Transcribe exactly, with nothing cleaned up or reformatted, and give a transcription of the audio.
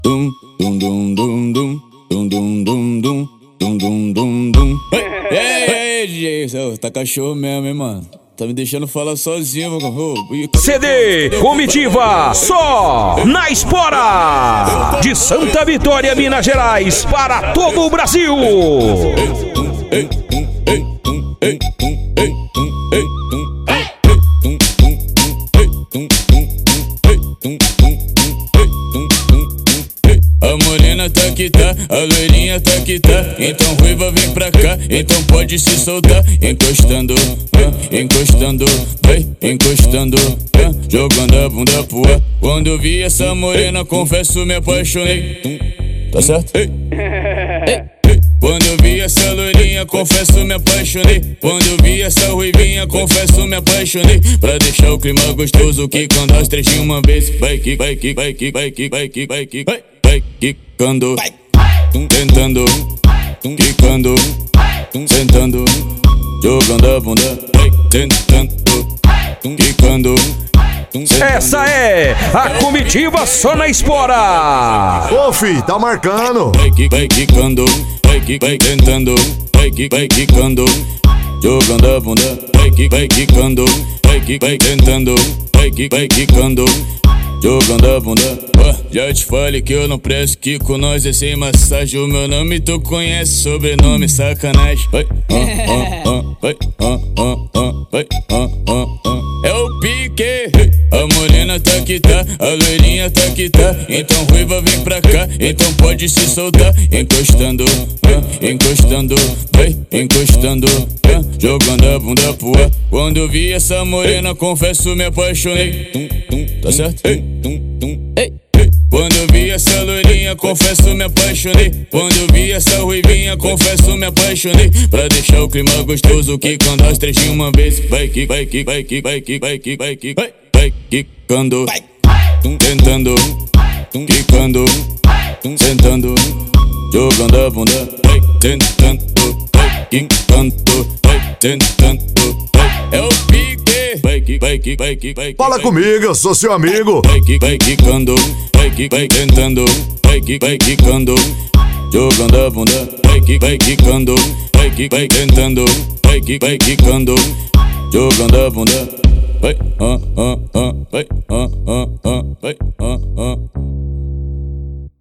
Dum, dum, dum, dum, dum, dum, dum, dum, dum, dum, dum, dum, dum. Ei, ei, D J, tá cachorro mesmo, hein, mano? Tá me deixando falar sozinho, meu cachorro. C D Comitiva só na Espora de Santa Vitória, Minas Gerais, para todo o Brasil. A morena tá que tá, a loirinha tá que tá. Então ruiva vem pra cá, então pode se soltar. Encostando, é, encostando, vai, encostando, é, jogando a bunda pro ar. Quando eu vi essa morena, confesso me apaixonei. Tá certo? Ei. Ei. Quando eu vi essa loirinha, confesso me apaixonei. Quando eu vi essa ruivinha, confesso me apaixonei. Pra deixar o clima gostoso, que quando as três de uma vez. Vai que, vai que, vai que, vai que, vai que, vai que, vai. Vai quicando, tentando, quicando, sentando, jogando a bunda, vai tentando, quicando. Essa é a Comitiva só na Espora. Ô, fi, tá marcando. Vai que, vai quicando, vai que, vai tentando, vai que, vai quicando, jogando a bunda, vai que, vai quicando, vai que, vai tentando, vai que, vai quicando, jogando a bunda. Oh, já te falei que eu não presto, que com nós é sem massagem. O meu nome tu conhece, sobrenome sacanagem. Vai, oh, oh, oh, vai, oh, oh, oh, vai, oh, oh, oh. É o pique. A morena tá que tá, a loirinha tá que tá. Então ruiva vem pra cá, então pode se soltar. Encostando, é, encostando, vai, encostando, é, jogando a bunda pro ar. Quando eu vi essa morena, confesso me apaixonei. Tá certo? Ei. Ei. Quando eu vi essa loirinha, confesso me apaixonei. Quando eu vi essa ruivinha, confesso me apaixonei. Pra deixar o clima gostoso, que quando as três de uma vez. Vai que, vai que, vai que, vai que, vai que, vai que, vai. Vai quicando, tentando, quicando, sentando, jogando a bunda, vai tentando, vai quicando, vai tentando, vai. É o pique, vai que, vai que, vai que, vai que. Fala comigo, eu sou seu amigo. Vai que, vai quicando, vai que, vai tentando, vai que, vai quicando, jogando a bunda, vai que, vai quicando, vai que, vai tentando, vai que, vai quicando, jogando a bunda. Vai, ah, ah, ah, vai, ah, ah, ah, vai, ah, ah.